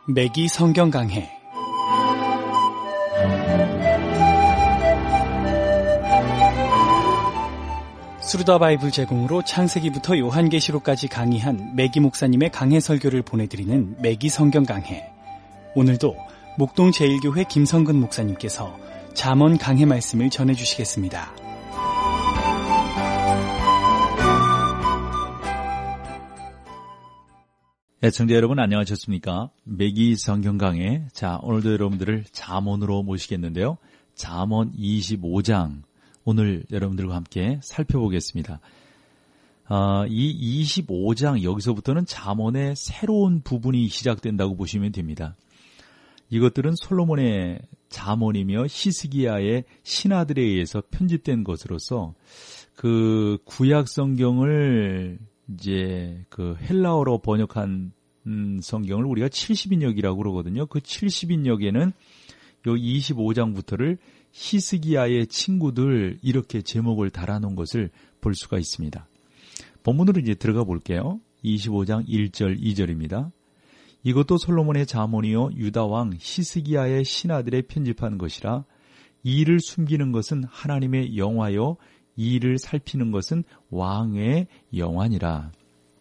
매기 성경 강해. 수르다 바이블 제공으로 창세기부터 요한계시록까지 강의한 매기 목사님의 강해 설교를 보내드리는 매기 성경 강해. 오늘도 목동 제1교회 김성근 목사님께서 잠언 강해 말씀을 전해주시겠습니다. 애청자 여러분 안녕하셨습니까? 매기 성경 강해. 자, 오늘도 여러분들을 잠언으로 모시겠는데요. 잠언 25장 오늘 여러분들과 함께 살펴보겠습니다. 이 25장 여기서부터는 잠언의 새로운 부분이 시작된다고 보시면 됩니다. 이것들은 솔로몬의 잠언이며 히스기야의 신하들에 의해서 편집된 것으로서 그 구약 성경을 이제 그 헬라어로 번역한 성경을 우리가 70인역이라고 그러거든요. 그 70인역에는 요 25장부터를 히스기야의 친구들 이렇게 제목을 달아놓은 것을 볼 수가 있습니다. 본문으로 이제 들어가 볼게요. 25장 1절 2절입니다. 이것도 솔로몬의 잠언이요 유다 왕 히스기야의 신하들의 편집한 것이라. 이를 숨기는 것은 하나님의 영화요 이를 살피는 것은 왕의 영화니라.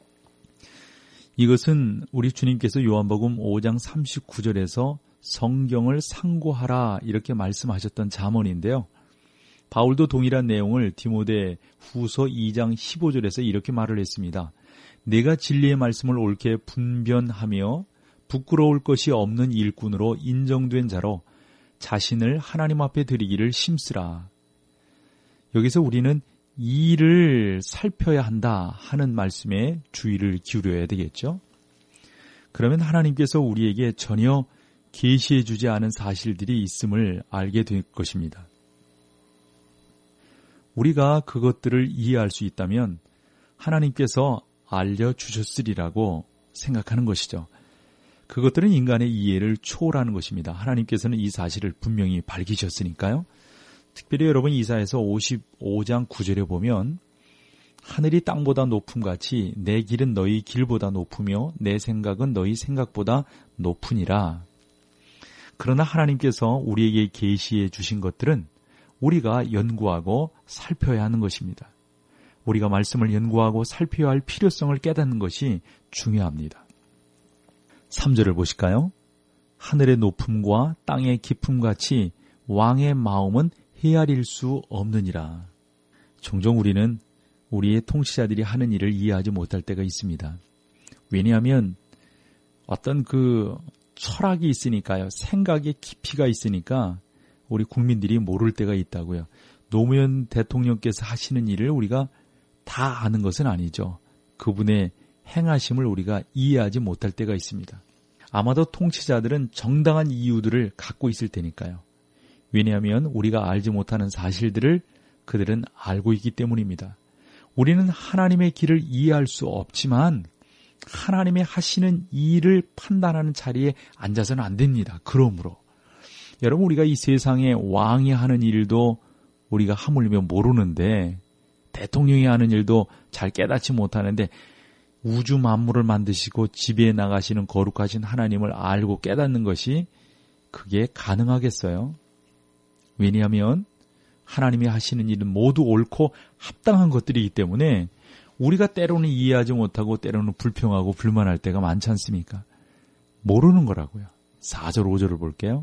이것은 우리 주님께서 요한복음 5장 39절에서 성경을 상고하라 이렇게 말씀하셨던 잠언인데요. 바울도 동일한 내용을 디모데 후서 2장 15절에서 이렇게 말을 했습니다. 내가 진리의 말씀을 옳게 분변하며 부끄러울 것이 없는 일꾼으로 인정된 자로 자신을 하나님 앞에 드리기를 힘쓰라. 여기서 우리는 이를 살펴야 한다 하는 말씀에 주의를 기울여야 되겠죠. 그러면 하나님께서 우리에게 전혀 계시해 주지 않은 사실들이 있음을 알게 될 것입니다. 우리가 그것들을 이해할 수 있다면 하나님께서 알려주셨으리라고 생각하는 것이죠. 그것들은 인간의 이해를 초월하는 것입니다. 하나님께서는 이 사실을 분명히 밝히셨으니까요. 특별히 여러분 이사야서 55장 9절에 보면 하늘이 땅보다 높음같이 내 길은 너희 길보다 높으며 내 생각은 너희 생각보다 높으니라. 그러나 하나님께서 우리에게 계시해 주신 것들은 우리가 연구하고 살펴야 하는 것입니다. 우리가 말씀을 연구하고 살펴야 할 필요성을 깨닫는 것이 중요합니다. 3절을 보실까요? 하늘의 높음과 땅의 깊음같이 왕의 마음은 헤아릴 수 없느니라. 종종 우리는 우리의 통치자들이 하는 일을 이해하지 못할 때가 있습니다. 왜냐하면 어떤 그 철학이 있으니까요. 생각의 깊이가 있으니까 우리 국민들이 모를 때가 있다고요. 노무현 대통령께서 하시는 일을 우리가 다 아는 것은 아니죠. 그분의 행하심을 우리가 이해하지 못할 때가 있습니다. 아마도 통치자들은 정당한 이유들을 갖고 있을 테니까요. 왜냐하면 우리가 알지 못하는 사실들을 그들은 알고 있기 때문입니다. 우리는 하나님의 길을 이해할 수 없지만 하나님의 하시는 일을 판단하는 자리에 앉아서는 안 됩니다. 그러므로 여러분 우리가 이 세상에 왕이 하는 일도 우리가 하물며 모르는데 대통령이 하는 일도 잘 깨닫지 못하는데 우주 만물을 만드시고 지배해 나가시는 거룩하신 하나님을 알고 깨닫는 것이 그게 가능하겠어요? 왜냐하면 하나님이 하시는 일은 모두 옳고 합당한 것들이기 때문에 우리가 때로는 이해하지 못하고 때로는 불평하고 불만할 때가 많지 않습니까? 모르는 거라고요. 4절 5절을 볼게요.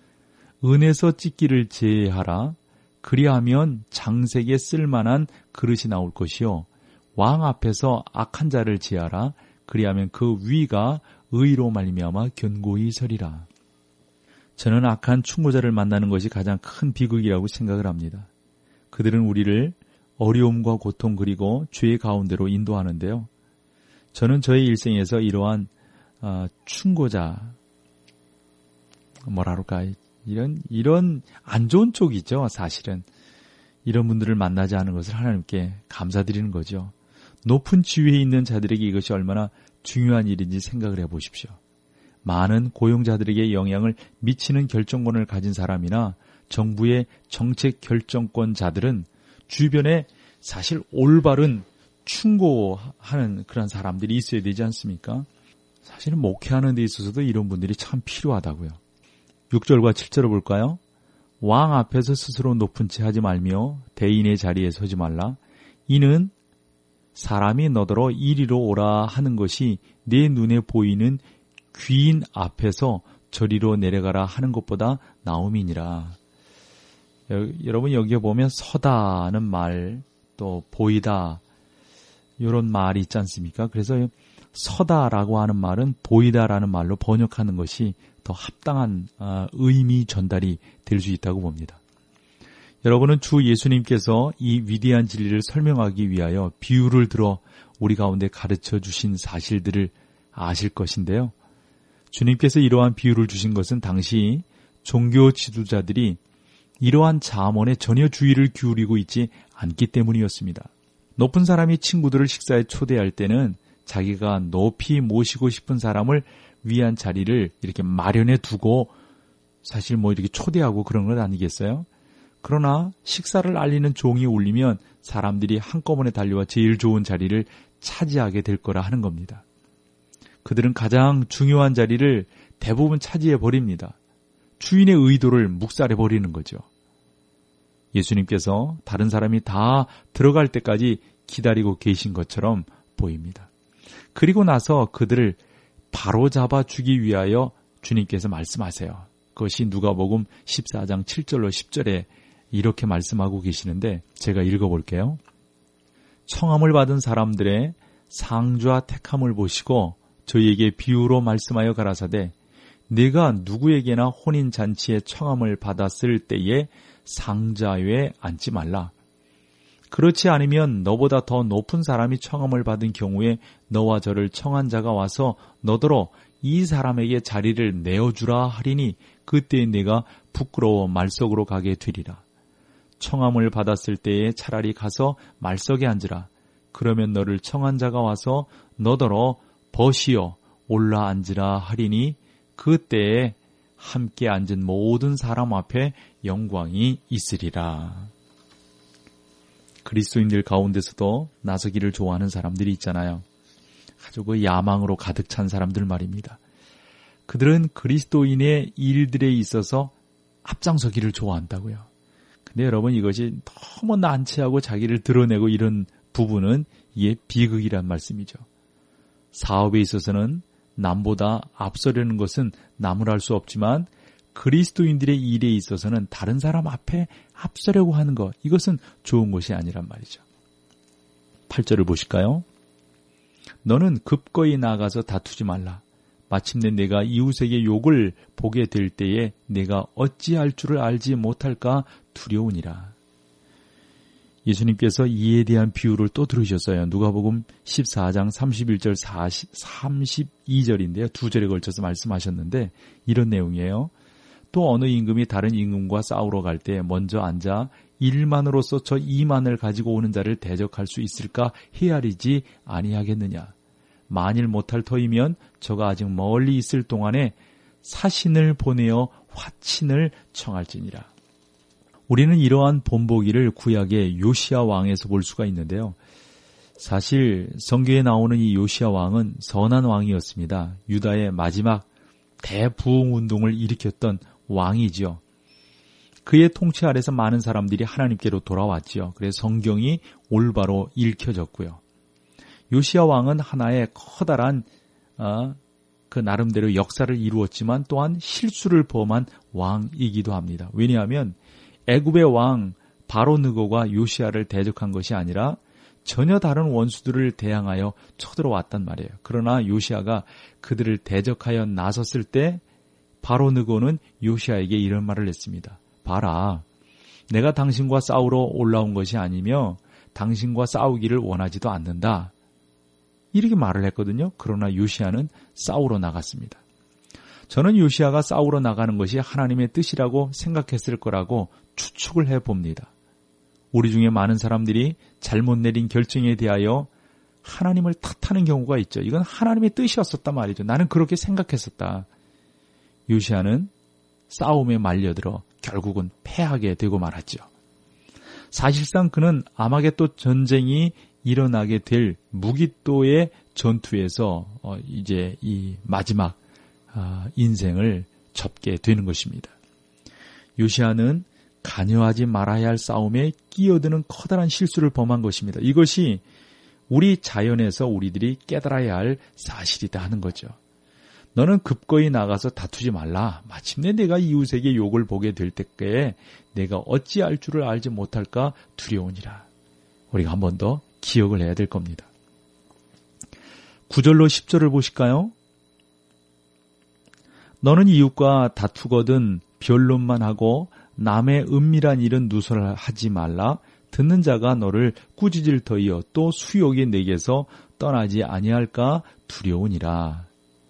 은에서 찢기를 제하라. 그리하면 장색에 쓸만한 그릇이 나올 것이요. 왕 앞에서 악한 자를 제하라. 그리하면 그 위가 의로 말미암아 견고히 서리라. 저는 악한 충고자를 만나는 것이 가장 큰 비극이라고 생각을 합니다. 그들은 우리를 어려움과 고통 그리고 죄의 가운데로 인도하는데요. 저는 저의 일생에서 이러한 충고자, 뭐라 그럴까, 이런 안 좋은 쪽이죠, 사실은. 이런 분들을 만나지 않은 것을 하나님께 감사드리는 거죠. 높은 지위에 있는 자들에게 이것이 얼마나 중요한 일인지 생각을 해보십시오. 많은 고용자들에게 영향을 미치는 결정권을 가진 사람이나 정부의 정책 결정권자들은 주변에 사실 올바른 충고하는 그런 사람들이 있어야 되지 않습니까? 사실은 목회하는 데 있어서도 이런 분들이 참 필요하다고요. 6절과 7절을 볼까요? 왕 앞에서 스스로 높은 채 하지 말며 대인의 자리에 서지 말라. 이는 사람이 너더러 이리로 오라 하는 것이 내 눈에 보이는 귀인 앞에서 저리로 내려가라 하는 것보다 나음이니라. 여러분 여기에 보면 서다는 말, 또 보이다 이런 말이 있지 않습니까? 그래서 서다라고 하는 말은 보이다라는 말로 번역하는 것이 더 합당한 의미 전달이 될 수 있다고 봅니다. 여러분은 주 예수님께서 이 위대한 진리를 설명하기 위하여 비유를 들어 우리 가운데 가르쳐 주신 사실들을 아실 것인데요. 주님께서 이러한 비유를 주신 것은 당시 종교 지도자들이 이러한 잠언에 전혀 주의를 기울이고 있지 않기 때문이었습니다. 높은 사람이 친구들을 식사에 초대할 때는 자기가 높이 모시고 싶은 사람을 위한 자리를 이렇게 마련해 두고 사실 이렇게 초대하고 그런 건 아니겠어요? 그러나 식사를 알리는 종이 울리면 사람들이 한꺼번에 달려와 제일 좋은 자리를 차지하게 될 거라 하는 겁니다. 그들은 가장 중요한 자리를 대부분 차지해 버립니다. 주인의 의도를 묵살해 버리는 거죠. 예수님께서 다른 사람이 다 들어갈 때까지 기다리고 계신 것처럼 보입니다. 그리고 나서 그들을 바로잡아 주기 위하여 주님께서 말씀하세요. 그것이 누가복음 14장 7절로 10절에 이렇게 말씀하고 계시는데 제가 읽어볼게요. 청함을 받은 사람들의 상주와 택함을 보시고 저희에게 비유로 말씀하여 가라사대 내가 누구에게나 혼인잔치에 청함을 받았을 때에 상자에 앉지 말라. 그렇지 않으면 너보다 더 높은 사람이 청함을 받은 경우에 너와 저를 청한 자가 와서 너더러 이 사람에게 자리를 내어주라 하리니 그때 내가 부끄러워 말석으로 가게 되리라. 청함을 받았을 때에 차라리 가서 말석에 앉으라. 그러면 너를 청한 자가 와서 너더러 벗이어 올라 앉으라 하리니 그때에 함께 앉은 모든 사람 앞에 영광이 있으리라. 그리스도인들 가운데서도 나서기를 좋아하는 사람들이 있잖아요. 아주 그 야망으로 가득 찬 사람들 말입니다. 그들은 그리스도인의 일들에 있어서 앞장서기를 좋아한다고요. 근데 여러분 이것이 너무 난처하고 자기를 드러내고 이런 부분은 이게 비극이란 말씀이죠. 사업에 있어서는 남보다 앞서려는 것은 나무랄 수 없지만 그리스도인들의 일에 있어서는 다른 사람 앞에 앞서려고 하는 것, 이것은 좋은 것이 아니란 말이죠. 8절을 보실까요? 너는 급거이 나가서 다투지 말라. 마침내 내가 이웃에게 욕을 보게 될 때에 내가 어찌할 줄을 알지 못할까 두려우니라. 예수님께서 이에 대한 비유를 또 들으셨어요. 누가복음 14장 31절 32절인데요. 두 절에 걸쳐서 말씀하셨는데 이런 내용이에요. 또 어느 임금이 다른 임금과 싸우러 갈 때 먼저 앉아 1만으로서 저 2만을 가지고 오는 자를 대적할 수 있을까 헤아리지 아니하겠느냐. 만일 못할 터이면 저가 아직 멀리 있을 동안에 사신을 보내어 화친을 청할지니라. 우리는 이러한 본보기를 구약의 요시야 왕에서 볼 수가 있는데요. 사실 성경에 나오는 이 요시야 왕은 선한 왕이었습니다. 유다의 마지막 대부흥운동을 일으켰던 왕이지요. 그의 통치 아래서 많은 사람들이 하나님께로 돌아왔지요. 그래서 성경이 올바로 읽혀졌고요. 요시야 왕은 하나의 커다란 그 나름대로 역사를 이루었지만 또한 실수를 범한 왕이기도 합니다. 왜냐하면 애굽의 왕 바로느고가 요시야를 대적한 것이 아니라 전혀 다른 원수들을 대항하여 쳐들어왔단 말이에요. 그러나 요시야가 그들을 대적하여 나섰을 때 바로느고는 요시야에게 이런 말을 했습니다. 봐라, 내가 당신과 싸우러 올라온 것이 아니며 당신과 싸우기를 원하지도 않는다. 이렇게 말을 했거든요. 그러나 요시야는 싸우러 나갔습니다. 저는 요시야가 싸우러 나가는 것이 하나님의 뜻이라고 생각했을 거라고 추측을 해봅니다. 우리 중에 많은 사람들이 잘못 내린 결정에 대하여 하나님을 탓하는 경우가 있죠. 이건 하나님의 뜻이었었단 말이죠. 나는 그렇게 생각했었다. 요시야는 싸움에 말려들어 결국은 패하게 되고 말았죠. 사실상 그는 아마겟돈 전쟁이 일어나게 될 무깃도의 전투에서 이제 이 마지막 인생을 접게 되는 것입니다. 요시야는 관여하지 말아야 할 싸움에 끼어드는 커다란 실수를 범한 것입니다. 이것이 우리 자연에서 우리들이 깨달아야 할 사실이다 하는 거죠. 너는 급거이 나가서 다투지 말라. 마침내 내가 이웃에게 욕을 보게 될 때에 내가 어찌할 줄을 알지 못할까 두려우니라. 우리가 한 번 더 기억을 해야 될 겁니다. 9절로 10절을 보실까요? 너는 이웃과 다투거든 변론만 하고 남의 은밀한 일은 누설하지 말라. 듣는 자가 너를 꾸짖을 터이여 또 수욕이 내게서 떠나지 아니할까 두려우니라.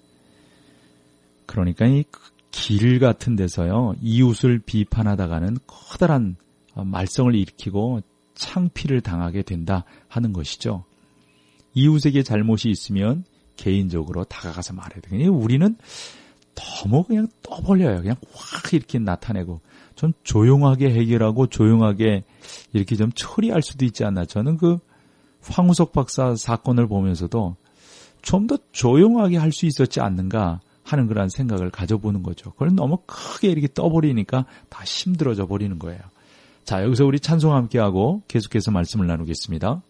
그러니까 이 길 같은 데서요, 이웃을 비판하다가는 커다란 말썽을 일으키고 창피를 당하게 된다 하는 것이죠. 이웃에게 잘못이 있으면 개인적으로 다가가서 말해야 돼요. 우리는 너무 그냥 떠벌려요. 그냥 확 이렇게 나타내고 좀 조용하게 해결하고 조용하게 이렇게 좀 처리할 수도 있지 않나. 저는 그 황우석 박사 사건을 보면서도 좀 더 조용하게 할 수 있었지 않는가 하는 그런 생각을 가져보는 거죠. 그걸 너무 크게 이렇게 떠버리니까 다 힘들어져 버리는 거예요. 자, 여기서 우리 찬송 함께하고 계속해서 말씀을 나누겠습니다.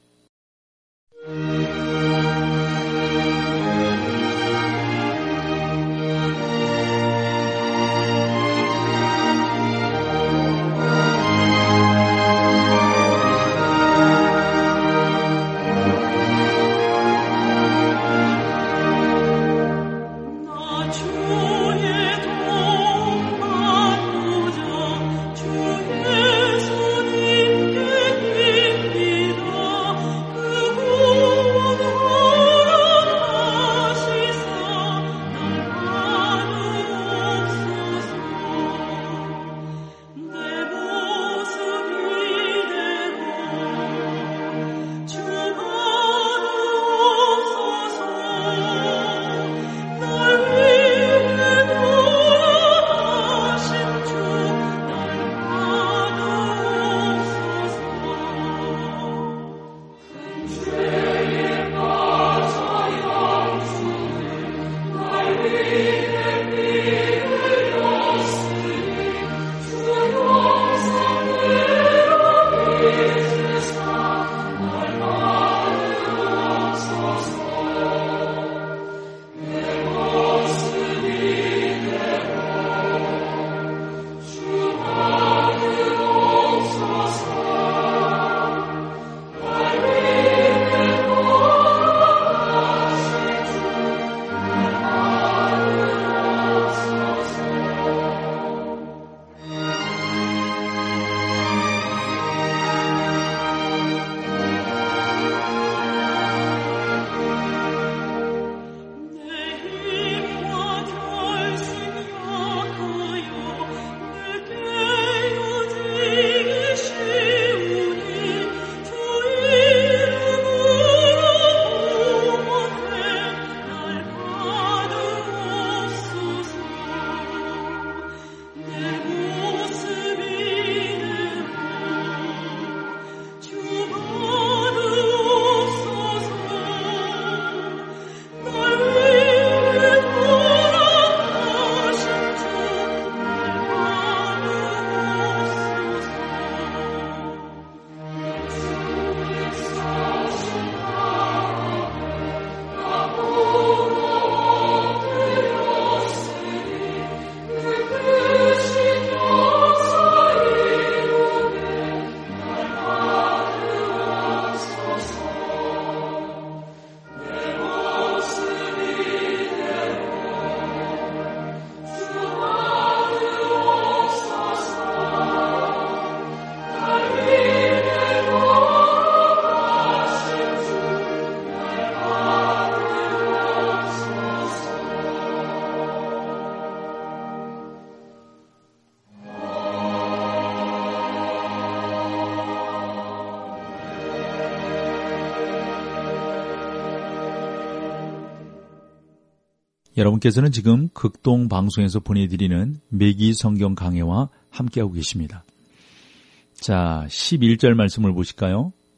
여러분께서는 지금 극동 방송에서 보내드리는 매기 성경 강해와 함께하고 계십니다. 자, 11절 말씀을 보실까요?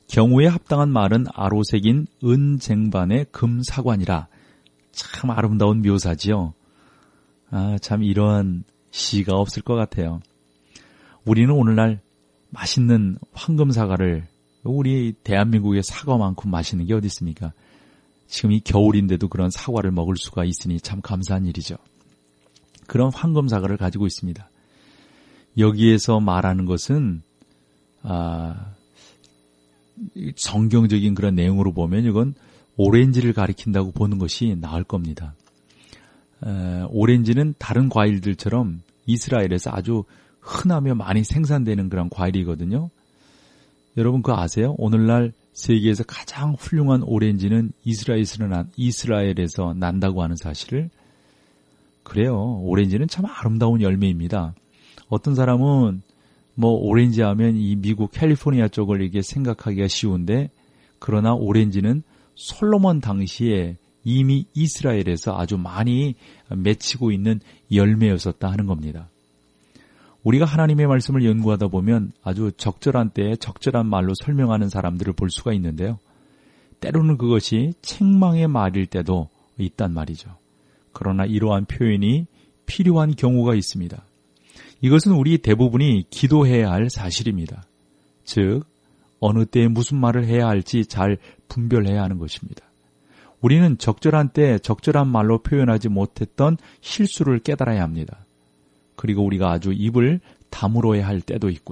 경우에 합당한 말은 아로색인 은쟁반의 금사관이라. 참 아름다운 묘사지요. 참 이러한 시가 없을 것 같아요. 우리는 오늘날 맛있는 황금사과를, 우리 대한민국에 사과만큼 맛있는 게 어디 있습니까? 지금 이 겨울인데도 그런 사과를 먹을 수가 있으니 참 감사한 일이죠. 그런 황금사과를 가지고 있습니다. 여기에서 말하는 것은 성경적인 그런 내용으로 보면 이건 오렌지를 가리킨다고 보는 것이 나을 겁니다. 오렌지는 다른 과일들처럼 이스라엘에서 아주 흔하며 많이 생산되는 그런 과일이거든요. 여러분 그거 아세요? 오늘날 세계에서 가장 훌륭한 오렌지는 이스라엘에서 난다고 하는 사실을. 그래요. 오렌지는 참 아름다운 열매입니다. 어떤 사람은 오렌지 하면 이 미국 캘리포니아 쪽을 이렇게 생각하기가 쉬운데, 그러나 오렌지는 솔로몬 당시에 이미 이스라엘에서 아주 많이 맺히고 있는 열매였었다 하는 겁니다. 우리가 하나님의 말씀을 연구하다 보면 아주 적절한 때에 적절한 말로 설명하는 사람들을 볼 수가 있는데요. 때로는 그것이 책망의 말일 때도 있단 말이죠. 그러나 이러한 표현이 필요한 경우가 있습니다. 이것은 우리 대부분이 기도해야 할 사실입니다. 즉, 어느 때에 무슨 말을 해야 할지 잘 분별해야 하는 것입니다. 우리는 적절한 때 적절한 말로 표현하지 못했던 실수를 깨달아야 합니다. 그리고 우리가 아주 입을 다물어야 할 때도 있고요.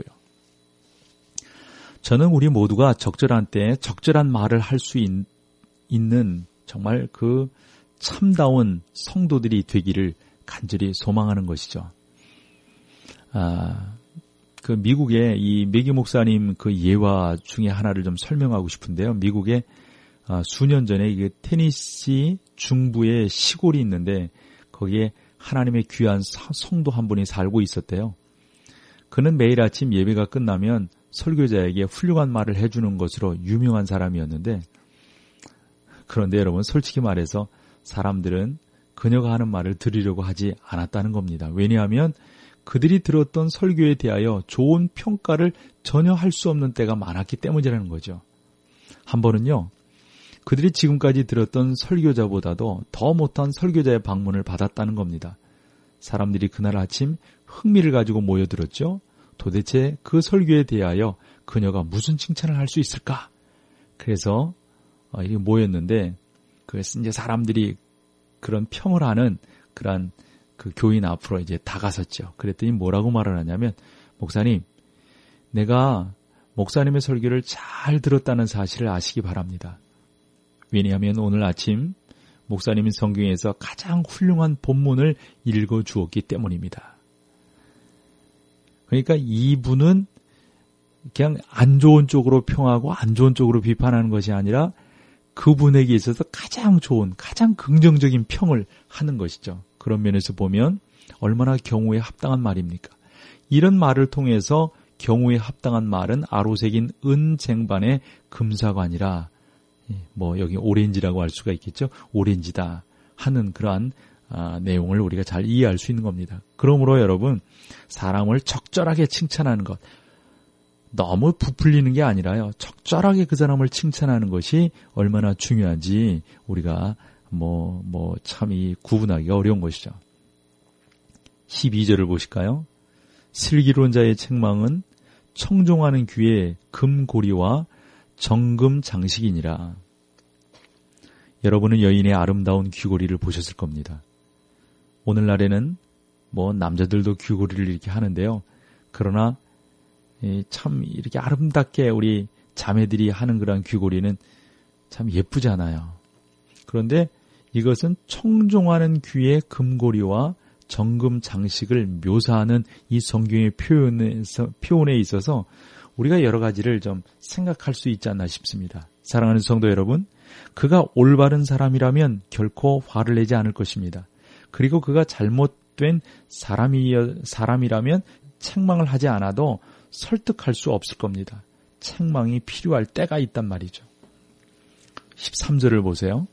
저는 우리 모두가 적절한 때에 적절한 말을 할 수 있는 정말 그 참다운 성도들이 되기를 간절히 소망하는 것이죠. 그 미국의 이 매기 목사님 그 예화 중에 하나를 좀 설명하고 싶은데요. 미국에 수년 전에 이게 테니시 중부의 시골이 있는데 거기에 하나님의 귀한 성도 한 분이 살고 있었대요. 그는 매일 아침 예배가 끝나면 설교자에게 훌륭한 말을 해주는 것으로 유명한 사람이었는데, 그런데 여러분 솔직히 말해서 사람들은 그녀가 하는 말을 들으려고 하지 않았다는 겁니다. 왜냐하면 그들이 들었던 설교에 대하여 좋은 평가를 전혀 할 수 없는 때가 많았기 때문이라는 거죠. 한 번은요, 그들이 지금까지 들었던 설교자보다도 더 못한 설교자의 방문을 받았다는 겁니다. 사람들이 그날 아침 흥미를 가지고 모여들었죠. 도대체 그 설교에 대하여 그녀가 무슨 칭찬을 할 수 있을까? 그래서 이렇게 모였는데, 그래서 이제 사람들이 그런 평을 하는 그런 그 교인 앞으로 이제 다가섰죠. 그랬더니 뭐라고 말을 하냐면, 목사님, 내가 목사님의 설교를 잘 들었다는 사실을 아시기 바랍니다. 왜냐하면 오늘 아침 목사님이 성경에서 가장 훌륭한 본문을 읽어주었기 때문입니다. 그러니까 이분은 그냥 안 좋은 쪽으로 평하고 안 좋은 쪽으로 비판하는 것이 아니라 그분에게 있어서 가장 좋은, 가장 긍정적인 평을 하는 것이죠. 그런 면에서 보면 얼마나 경우에 합당한 말입니까? 이런 말을 통해서 경우에 합당한 말은 아로색인 은쟁반의 금사관이라, 여기 오렌지라고 할 수가 있겠죠. 오렌지다 하는 그러한 내용을 우리가 잘 이해할 수 있는 겁니다. 그러므로 여러분, 사람을 적절하게 칭찬하는 것, 너무 부풀리는 게 아니라요, 적절하게 그 사람을 칭찬하는 것이 얼마나 중요한지 우리가 참 이 구분하기가 어려운 것이죠. 12절을 보실까요? 슬기로운 책망은 청종하는 귀에 금고리와 정금 장식이니라. 여러분은 여인의 아름다운 귀고리를 보셨을 겁니다. 오늘날에는 남자들도 귀고리를 이렇게 하는데요. 그러나 참 이렇게 아름답게 우리 자매들이 하는 그런 귀고리는 참 예쁘잖아요. 그런데 이것은 청종하는 귀의 금고리와 정금 장식을 묘사하는 이 성경의 표현에 있어서 우리가 여러 가지를 좀 생각할 수 있지 않나 싶습니다. 사랑하는 성도 여러분, 그가 올바른 사람이라면 결코 화를 내지 않을 것입니다. 그리고 그가 잘못된 사람이라면 책망을 하지 않아도 설득할 수 없을 겁니다. 책망이 필요할 때가 있단 말이죠. 13절을 보세요.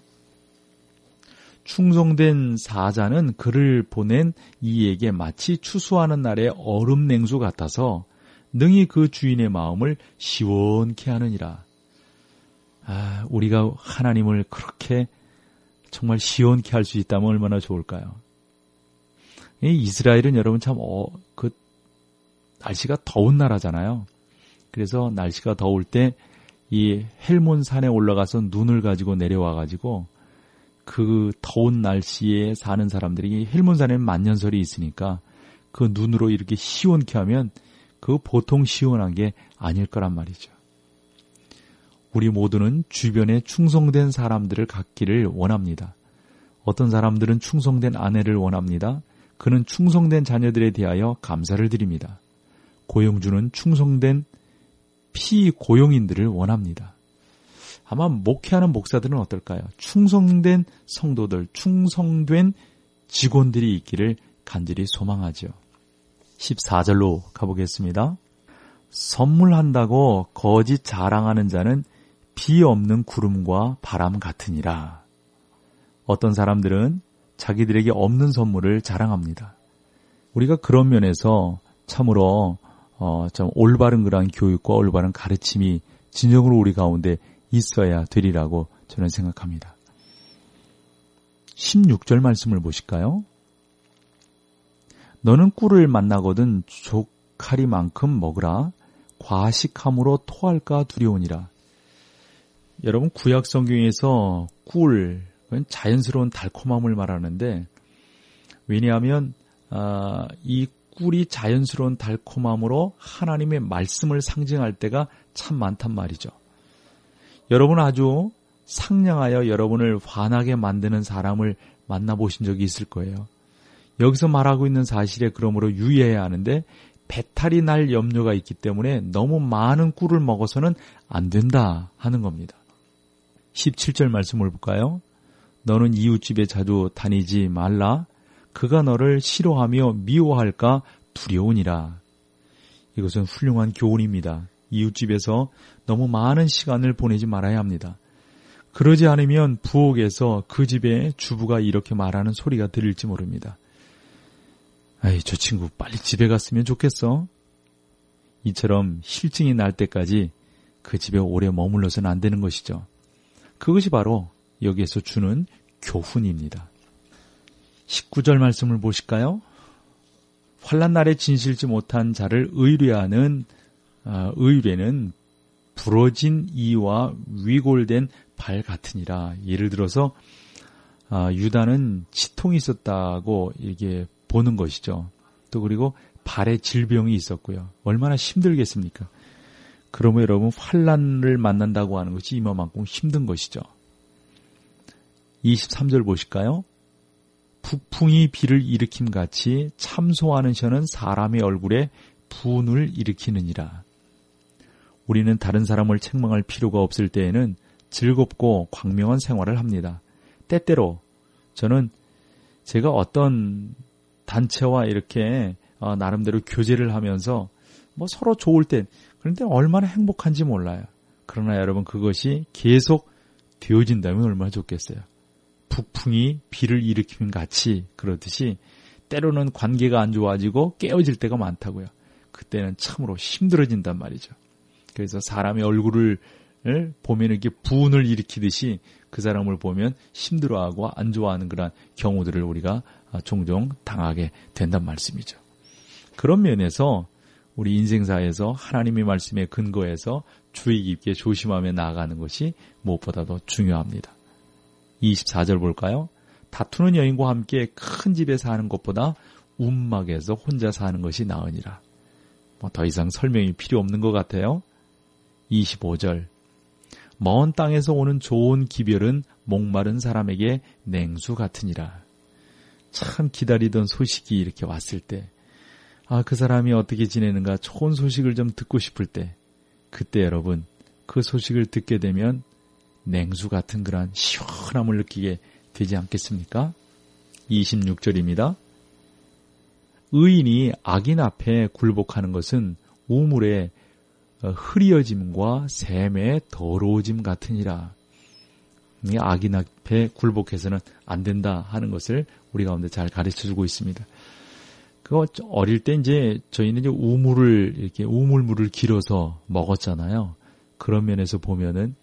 충성된 사자는 그를 보낸 이에게 마치 추수하는 날의 얼음 냉수 같아서 능히 그 주인의 마음을 시원케 하느니라. 우리가 하나님을 그렇게 정말 시원케 할 수 있다면 얼마나 좋을까요? 이 이스라엘은 여러분 참 날씨가 더운 나라잖아요. 그래서 날씨가 더울 때 이 헬몬 산에 올라가서 눈을 가지고 내려와 가지고 그 더운 날씨에 사는 사람들이 헬몬 산에는 만년설이 있으니까 그 눈으로 이렇게 시원케 하면 그 보통 시원한 게 아닐 거란 말이죠. 우리 모두는 주변에 충성된 사람들을 갖기를 원합니다. 어떤 사람들은 충성된 아내를 원합니다. 그는 충성된 자녀들에 대하여 감사를 드립니다. 고용주는 충성된 피고용인들을 원합니다. 아마 목회하는 목사들은 어떨까요? 충성된 성도들, 충성된 직원들이 있기를 간절히 소망하죠. 14절로 가보겠습니다. 선물한다고 거짓 자랑하는 자는 비 없는 구름과 바람 같으니라. 어떤 사람들은 자기들에게 없는 선물을 자랑합니다. 우리가 그런 면에서 참으로 좀 올바른 그러한 교육과 올바른 가르침이 진정으로 우리 가운데 있어야 되리라고 저는 생각합니다. 16절 말씀을 보실까요? 너는 꿀을 만나거든 조카리만큼 먹으라. 과식함으로 토할까 두려우니라. 여러분 구약 성경에서 꿀, 그건 자연스러운 달콤함을 말하는데 왜냐하면 이 꿀이 자연스러운 달콤함으로 하나님의 말씀을 상징할 때가 참 많단 말이죠. 여러분 아주 상냥하여 여러분을 화나게 만드는 사람을 만나보신 적이 있을 거예요. 여기서 말하고 있는 사실에 그러므로 유의해야 하는데 배탈이 날 염려가 있기 때문에 너무 많은 꿀을 먹어서는 안 된다 하는 겁니다. 17절 말씀을 볼까요? 너는 이웃집에 자주 다니지 말라. 그가 너를 싫어하며 미워할까 두려우니라. 이것은 훌륭한 교훈입니다. 이웃집에서 너무 많은 시간을 보내지 말아야 합니다. 그러지 않으면 부엌에서 그 집의 주부가 이렇게 말하는 소리가 들릴지 모릅니다. 저 친구 빨리 집에 갔으면 좋겠어. 이처럼 실증이 날 때까지 그 집에 오래 머물러서는 안 되는 것이죠. 그것이 바로 여기에서 주는 교훈입니다. 19절 말씀을 보실까요? 환난 날에 진실지 못한 자를 의뢰하는 의뢰는 부러진 이와 위골된 발 같으니라. 예를 들어서 유다는 치통이 있었다고 이게 보는 것이죠. 또 그리고 발에 질병이 있었고요. 얼마나 힘들겠습니까? 그러면 여러분 환난을 만난다고 하는 것이 이만큼 힘든 것이죠. 23절 보실까요? 북풍이 비를 일으킴 같이 참소하는 셔는 사람의 얼굴에 분을 일으키느니라. 우리는 다른 사람을 책망할 필요가 없을 때에는 즐겁고 광명한 생활을 합니다. 때때로 저는 제가 어떤 단체와 이렇게 나름대로 교제를 하면서 서로 좋을 때 그런데 얼마나 행복한지 몰라요. 그러나 여러분 그것이 계속 되어진다면 얼마나 좋겠어요. 북풍이 비를 일으키면 같이 그러듯이 때로는 관계가 안 좋아지고 깨어질 때가 많다고요. 그때는 참으로 힘들어진단 말이죠. 그래서 사람의 얼굴을 보면 이렇게 분을 일으키듯이 그 사람을 보면 힘들어하고 안 좋아하는 그런 경우들을 우리가 종종 당하게 된단 말씀이죠. 그런 면에서 우리 인생사에서 하나님의 말씀에 근거해서 주의 깊게 조심하며 나아가는 것이 무엇보다도 중요합니다. 24절 볼까요? 다투는 여인과 함께 큰 집에 사는 것보다 움막에서 혼자 사는 것이 나으니라. 더 이상 설명이 필요 없는 것 같아요. 25절 먼 땅에서 오는 좋은 기별은 목마른 사람에게 냉수 같으니라. 참 기다리던 소식이 이렇게 왔을 때 그 사람이 어떻게 지내는가 좋은 소식을 좀 듣고 싶을 때 그때 여러분 그 소식을 듣게 되면 냉수 같은 그런 시원함을 느끼게 되지 않겠습니까? 26절입니다. 의인이 악인 앞에 굴복하는 것은 우물의 흐리어짐과 샘의 더러워짐 같으니라. 악인 앞에 굴복해서는 안 된다 하는 것을 우리 가운데 잘 가르쳐주고 있습니다. 그거 어릴 때 이제 저희는 이제 우물물을 길어서 먹었잖아요. 그런 면에서 보면은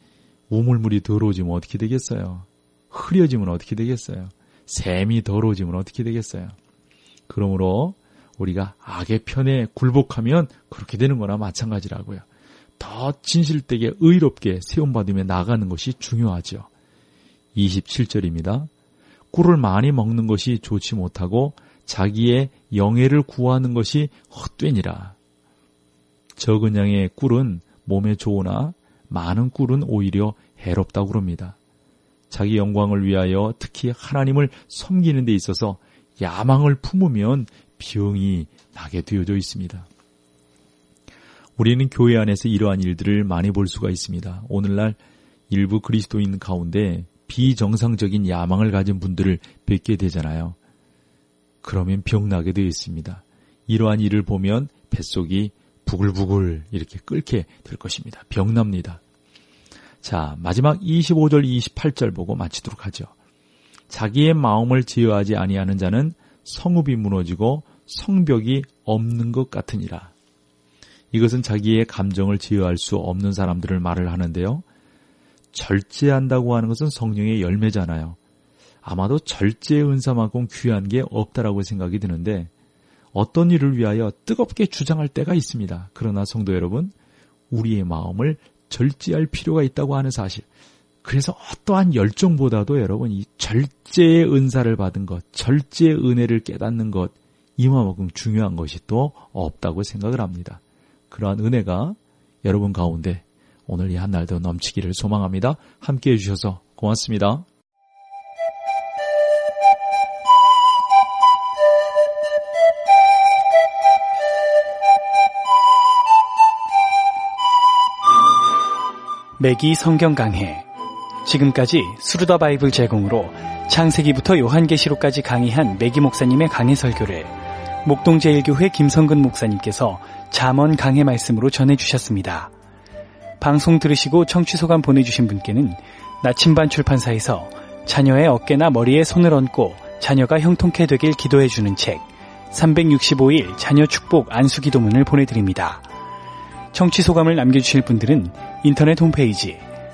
우물물이 더러워지면 어떻게 되겠어요? 흐려지면 어떻게 되겠어요? 샘이 더러워지면 어떻게 되겠어요? 그러므로 우리가 악의 편에 굴복하면 그렇게 되는 거나 마찬가지라고요. 더 진실되게 의롭게 세움받으며 나가는 것이 중요하죠. 27절입니다. 꿀을 많이 먹는 것이 좋지 못하고 자기의 영예를 구하는 것이 헛되니라. 적은 양의 꿀은 몸에 좋으나 많은 꿀은 오히려 해롭다고 그럽니다. 자기 영광을 위하여 특히 하나님을 섬기는 데 있어서 야망을 품으면 병이 나게 되어져 있습니다. 우리는 교회 안에서 이러한 일들을 많이 볼 수가 있습니다. 오늘날 일부 그리스도인 가운데 비정상적인 야망을 가진 분들을 뵙게 되잖아요. 그러면 병나게 되어 있습니다. 이러한 일을 보면 뱃속이 부글부글 이렇게 끓게 될 것입니다. 병납니다. 자, 마지막 25절, 28절 보고 마치도록 하죠. 자기의 마음을 제어하지 아니하는 자는 성읍이 무너지고 성벽이 없는 것 같으니라. 이것은 자기의 감정을 제어할 수 없는 사람들을 말을 하는데요. 절제한다고 하는 것은 성령의 열매잖아요. 아마도 절제의 은사만큼 귀한 게 없다라고 생각이 드는데 어떤 일을 위하여 뜨겁게 주장할 때가 있습니다. 그러나 성도 여러분, 우리의 마음을 절제할 필요가 있다고 하는 사실. 그래서 어떠한 열정보다도 여러분 이 절제의 은사를 받은 것, 절제의 은혜를 깨닫는 것, 이만큼 중요한 것이 또 없다고 생각을 합니다. 그러한 은혜가 여러분 가운데 오늘 이 한 날도 넘치기를 소망합니다. 함께해 주셔서 고맙습니다. 매기 성경 강해. 지금까지 수르다 바이블 제공으로 창세기부터 요한계시록까지 강의한 매기 목사님의 강해 설교를 목동제일교회 김성근 목사님께서 잠언 강해 말씀으로 전해주셨습니다. 방송 들으시고 청취소감 보내주신 분께는 나침반 출판사에서 자녀의 어깨나 머리에 손을 얹고 자녀가 형통케 되길 기도해주는 책 365일 자녀 축복 안수기도문을 보내드립니다. 청취소감을 남겨주실 분들은 인터넷 홈페이지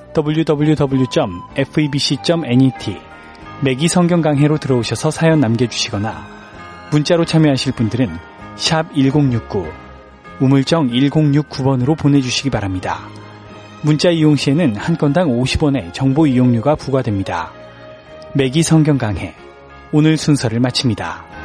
www.febc.net 매기 성경 강해로 들어오셔서 사연 남겨주시거나 문자로 참여하실 분들은 샵 1069 우물정 1069번으로 보내주시기 바랍니다. 문자 이용 시에는 한 건당 50원의 정보 이용료가 부과됩니다. 매기 성경 강해 오늘 순서를 마칩니다.